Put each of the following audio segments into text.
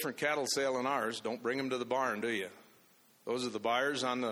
different cattle sale than ours. Don't bring them to the barn, do you? Those are the buyers under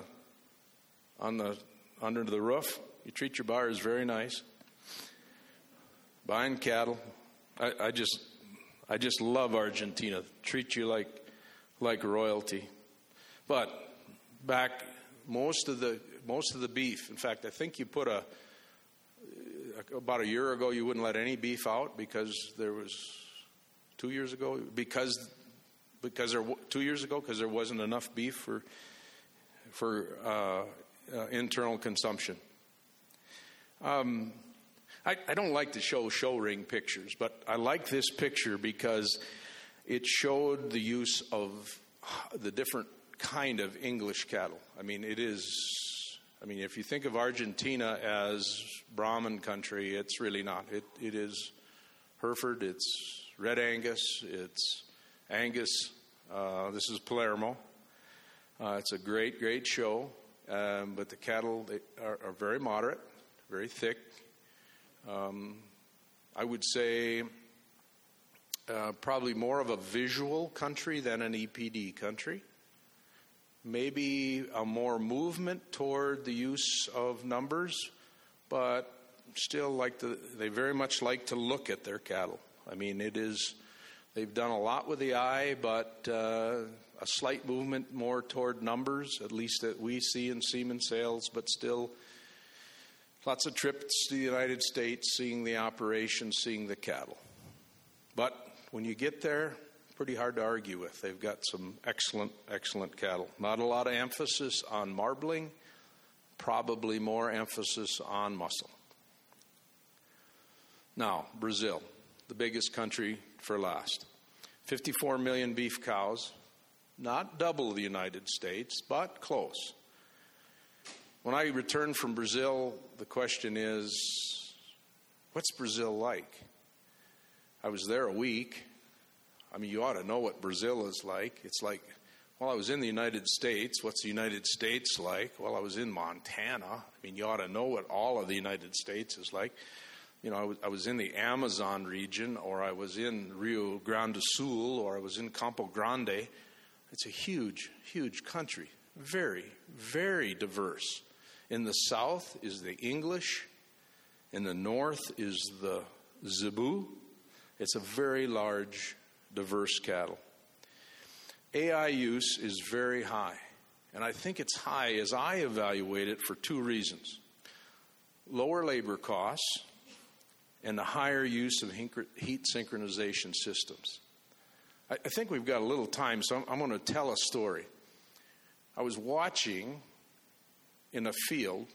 the roof. You treat your buyers very nice. Buying cattle. I just love Argentina. Treat you like royalty. But back, most of the beef. In fact, I think you put about a year ago you wouldn't let any beef out because there was 2 years ago because there wasn't enough beef for internal consumption. I don't like to show ring pictures, but I like this picture because it showed the use of the different kind of English cattle. If you think of Argentina as Brahman country, it's really not. It is Hereford, it's Red Angus, it's Angus. This is Palermo. It's a great show, but the cattle are very moderate, very thick. I would say probably more of a visual country than an EPD country. Maybe a more movement toward the use of numbers, but still they very much like to look at their cattle. They've done a lot with the eye, but a slight movement more toward numbers, at least that we see in semen sales, but still lots of trips to the United States, seeing the operation, seeing the cattle. But when you get there, pretty hard to argue with. They've got some excellent cattle. Not a lot of emphasis on marbling, probably more emphasis on muscle. Now, Brazil, the biggest country for last. 54 million beef cows, not double the United States, but close. When I returned from Brazil, the question is, what's Brazil like? I was there a week. You ought to know what Brazil is like. It's like, well, I was in the United States. What's the United States like? Well, I was in Montana. You ought to know what all of the United States is like. I was in the Amazon region, or I was in Rio Grande do Sul, or I was in Campo Grande. It's a huge, huge country. Very, very diverse. In the south is the English. In the north is the Zebu. It's a very large, diverse cattle. AI use is very high. And I think it's high as I evaluate it for two reasons. Lower labor costs and the higher use of heat synchronization systems. I think we've got a little time, so I'm going to tell a story. I was watching in a field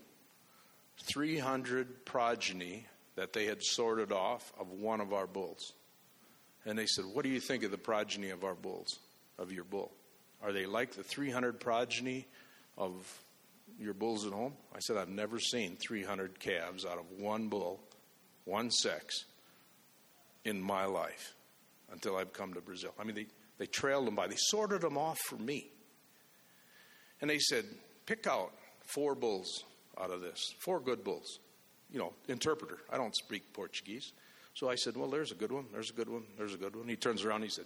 300 progeny that they had sorted off of one of our bulls. And they said, what do you think of the progeny of our bulls, of your bull? Are they like the 300 progeny of your bulls at home? I said, I've never seen 300 calves out of one bull, one sex, in my life until I've come to Brazil. They trailed them by. They sorted them off for me. And they said, pick out 4 bulls out of this, 4 good bulls. Interpreter. I don't speak Portuguese. So I said, well, there's a good one, there's a good one, there's a good one. He turns around and he said,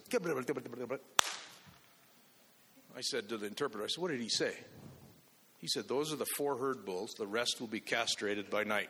I said to the interpreter, what did he say? He said, those are the 4 herd bulls. The rest will be castrated by night.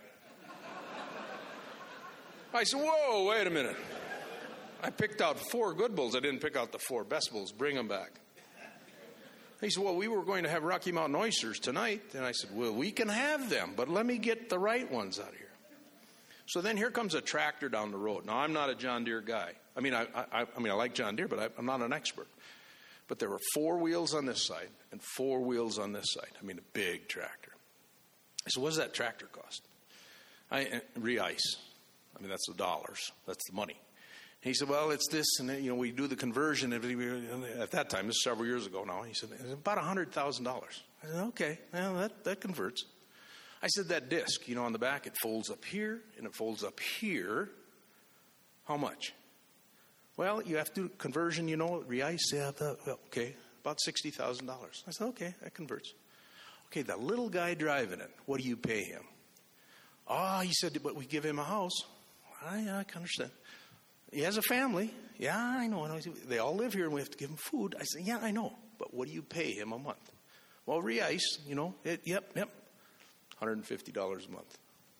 I said, whoa, wait a minute. I picked out 4 good bulls. I didn't pick out the 4 best bulls. Bring them back. He said, well, we were going to have Rocky Mountain oysters tonight. And I said, well, we can have them, but let me get the right ones out of here. So then here comes a tractor down the road. Now, I'm not a John Deere guy. I like John Deere, but I'm not an expert. But there were 4 wheels on this side and 4 wheels on this side. A big tractor. I said, what does that tractor cost? Reais. That's the dollars. That's the money. He said, well, it's this, and we do the conversion. At that time, this is several years ago now. He said, it's about $100,000. I said, okay, well, that converts. I said, that disc, on the back, it folds up here, and it folds up here. How much? Well, you have to do conversion, reais. Yeah, okay, about $60,000. I said, okay, that converts. Okay, the little guy driving it, what do you pay him? He said, but we give him a house. I can understand. He has a family. Yeah, I know. They all live here and we have to give him food. I said, yeah, I know. But what do you pay him a month? Well, re-ice, yep. $150 a month.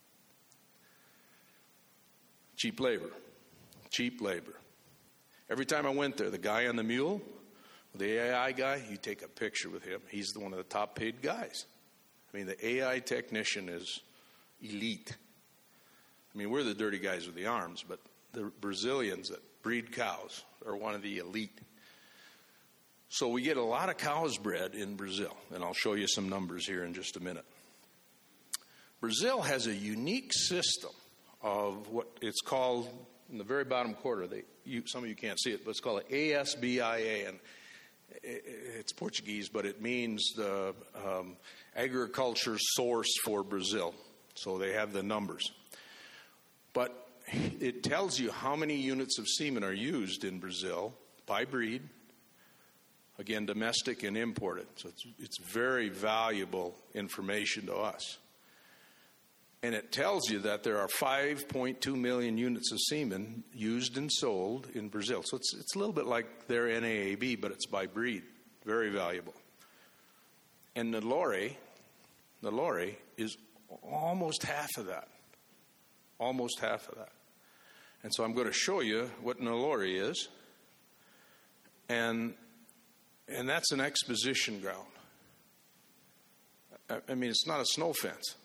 Cheap labor. Every time I went there, the guy on the mule, the AI guy, you take a picture with him. He's one of the top paid guys. I mean, the AI technician is elite. I mean, we're the dirty guys with the arms, but the Brazilians that breed cows are one of the elite. So we get a lot of cows bred in Brazil, and I'll show you some numbers here in just a minute. Brazil has a unique system of what it's called, in the very bottom quarter, some of you can't see it, but it's called ASBIA, and it's Portuguese, but it means the agriculture source for Brazil. So they have the numbers. But it tells you how many units of semen are used in Brazil by breed, again, domestic and imported. So it's very valuable information to us. And it tells you that there are 5.2 million units of semen used and sold in Brazil. So it's a little bit like their NAAB, but it's by breed. Very valuable. And Nelore is almost half of that. Almost half of that. And so I'm going to show you what Nelore is. And that's an exposition ground. I mean, it's not a snow fence.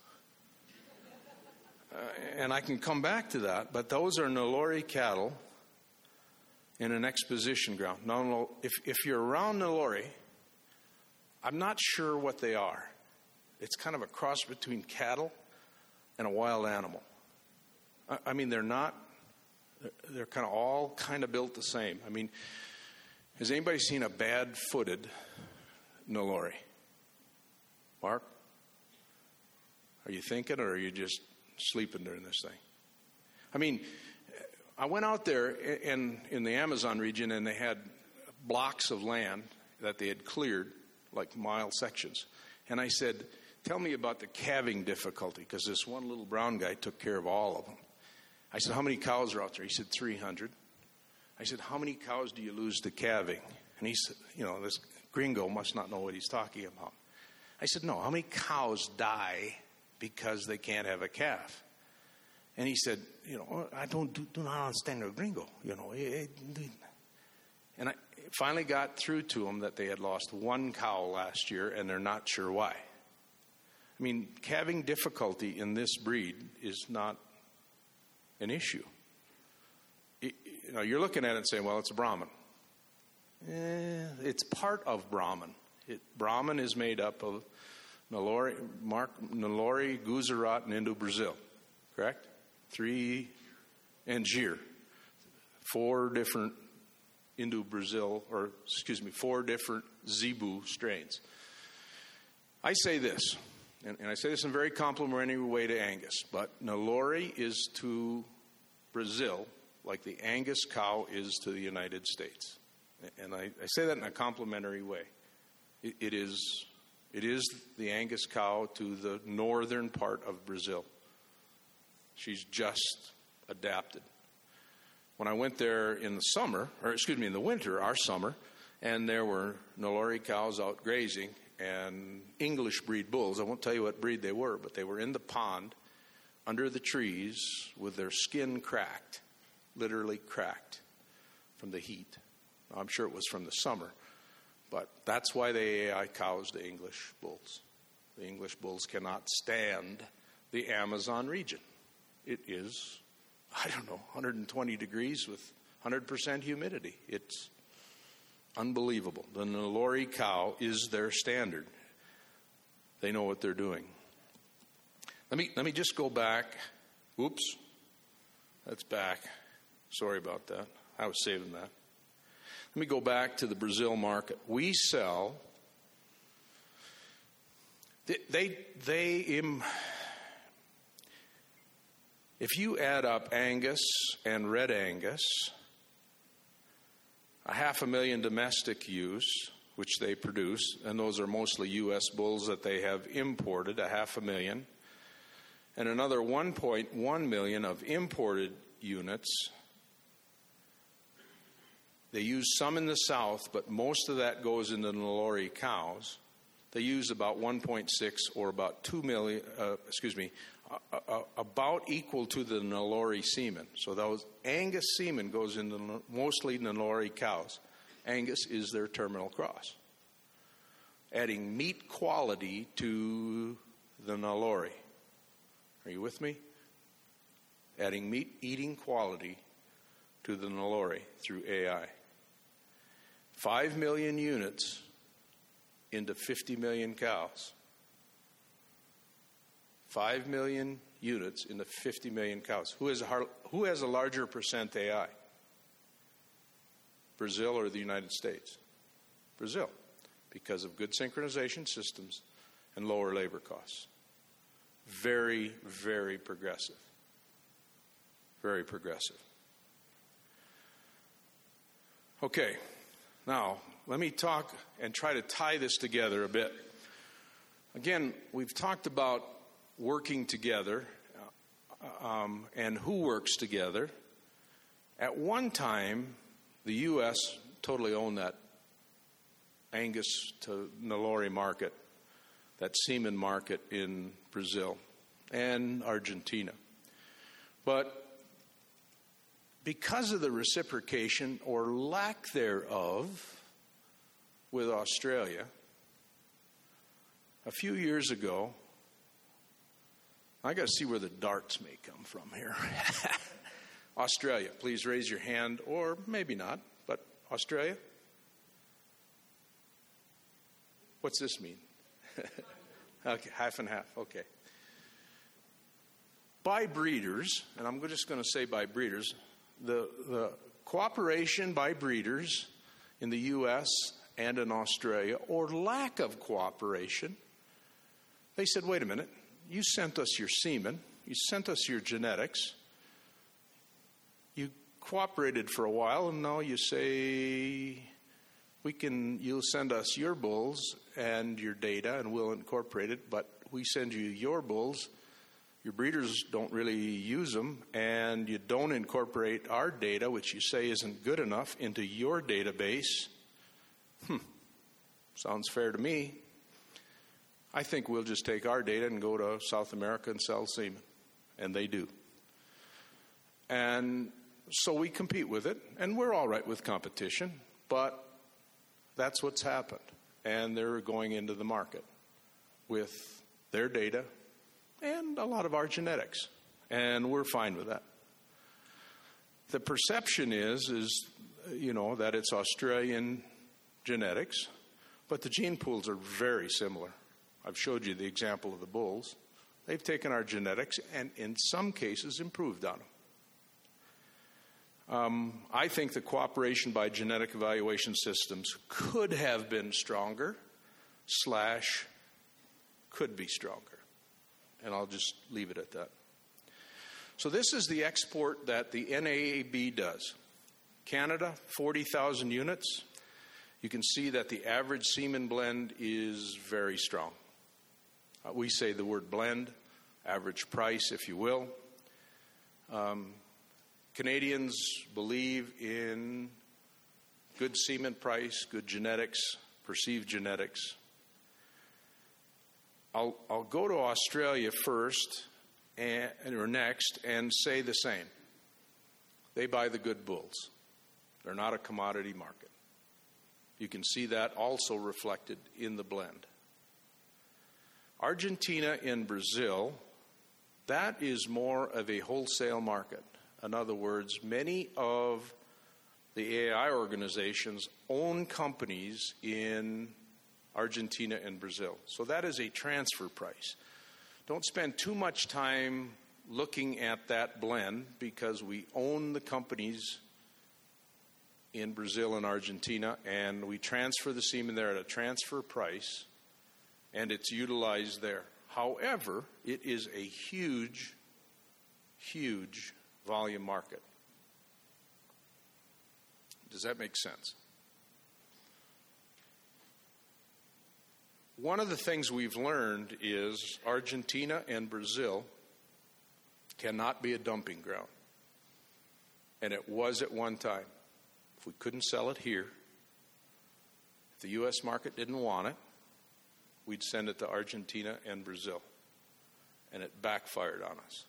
And I can come back to that, but those are Nelore cattle in an exposition ground. Now, if you're around Nelore, I'm not sure what they are. It's kind of a cross between cattle and a wild animal. I mean, they're kind of all kind of built the same. I mean, has anybody seen a bad-footed Nelore? Mark? Are you thinking, or are you just sleeping during this thing? I mean, I went out there in the Amazon region, and they had blocks of land that they had cleared, like mile sections. And I said, tell me about the calving difficulty, because this one little brown guy took care of all of them. I said, how many cows are out there? He said, 300. I said, how many cows do you lose to calving? And he said, this gringo must not know what he's talking about. I said, no, how many cows die because they can't have a calf? And he said, I do not understand a gringo, And I finally got through to him that they had lost one cow last year, and they're not sure why. I mean, calving difficulty in this breed is not an issue. You're looking at it and saying, well, it's a Brahman. It's part of Brahman. Brahman is made up of Nelore, Gujarat, and Indo-Brazil, correct? 3, and Gir. 4 different Indo-Brazil, 4 different Zebu strains. I say this, and I say this in a very complimentary way to Angus, but Nelore is to Brazil like the Angus cow is to the United States. And I say that in a complimentary way. It is the Angus cow to the northern part of Brazil. She's just adapted. When I went there in the winter, our summer, and there were Nelore cows out grazing and English breed bulls. I won't tell you what breed they were, but they were in the pond under the trees with their skin cracked, literally cracked from the heat. Now, I'm sure it was from the summer, but that's why they AI cows the English bulls. The English bulls cannot stand the Amazon region. It is, 120 degrees with 100% humidity. It's unbelievable. The Nelore cow is their standard. They know what they're doing. Let me just go back. Oops. That's back. Sorry about that. I was saving that. Let me go back to the Brazil market. We sell. If you add up Angus and Red Angus, 500,000 domestic use, which they produce, and those are mostly U.S. bulls that they have imported, 500,000, and another 1.1 million of imported units, They use some in the south, but most of that goes into Nelore cows. They use about 1.6 or about 2 million, about equal to the Nelore semen. So those Angus semen goes into mostly Nelore cows. Angus is their terminal cross, adding meat quality to the Nelore. Are you with me? Adding meat eating quality to the Nelore through AI. 5 million units into 50 million cows. 5 million units into 50 million cows. Who has a larger percent AI? Brazil or the United States? Brazil, because of good synchronization systems and lower labor costs. Very, very progressive. Very progressive. Okay, now let me talk and try to tie this together a bit. Again, we've talked about working together and who works together. At one time, the U.S. totally owned that Angus to Nelore market, that semen market in Brazil and Argentina. But because of the reciprocation or lack thereof with Australia, a few years ago, I got to see where the darts may come from here. Australia, please raise your hand, or maybe not, but Australia? What's this mean? Okay, half and half, okay. By breeders, and I'm just going to say by breeders, the cooperation by breeders in the U.S. and in Australia, or lack of cooperation, they said, wait a minute, you sent us your semen, you sent us your genetics, you cooperated for a while, and now you say you'll send us your bulls and your data, and we'll incorporate it, but we send you your bulls, your breeders don't really use them, and you don't incorporate our data, which you say isn't good enough, into your database. Sounds fair to me. I think we'll just take our data and go to South America and sell semen. And they do. And so we compete with it, and we're all right with competition, but that's what's happened. And they're going into the market with their data and a lot of our genetics. And we're fine with that. The perception is that it's Australian genetics, but the gene pools are very similar. I've showed you the example of the bulls. They've taken our genetics and in some cases improved on them. I think the cooperation by genetic evaluation systems could have been stronger / could be stronger. And I'll just leave it at that. So this is the export that the NAAB does. Canada, 40,000 units. You can see that the average semen blend is very strong. We say the word blend, average price, if you will. Canadians believe in good semen price, good genetics, perceived genetics. I'll go to Australia first or next and say the same. They buy the good bulls. They're not a commodity market. You can see that also reflected in the blend. Argentina and Brazil, that is more of a wholesale market. In other words, many of the AI organizations own companies in Argentina and Brazil. So that is a transfer price. Don't spend too much time looking at that blend because we own the companies in Brazil and Argentina, and we transfer the semen there at a transfer price, and it's utilized there. However, it is a huge, huge volume market. Does that make sense? One of the things we've learned is Argentina and Brazil cannot be a dumping ground. And it was at one time. if we couldn't sell it here, if the U.S. market didn't want it, we'd send it to Argentina and Brazil. And it backfired on us.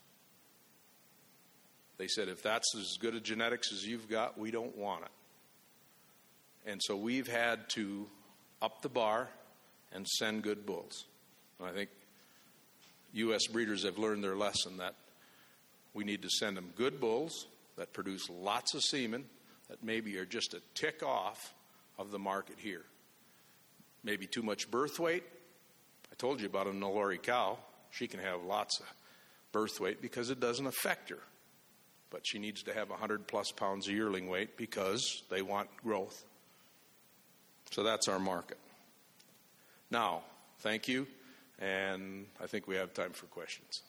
They said, if that's as good a genetics as you've got, we don't want it. And so we've had to up the bar and send good bulls. And I think U.S. breeders have learned their lesson that we need to send them good bulls that produce lots of semen that maybe are just a tick off of the market here. Maybe too much birth weight. I told you about a Nelore cow. She can have lots of birth weight because it doesn't affect her. But she needs to have 100 plus pounds of yearling weight because they want growth. So that's our market. Now, thank you, and I think we have time for questions.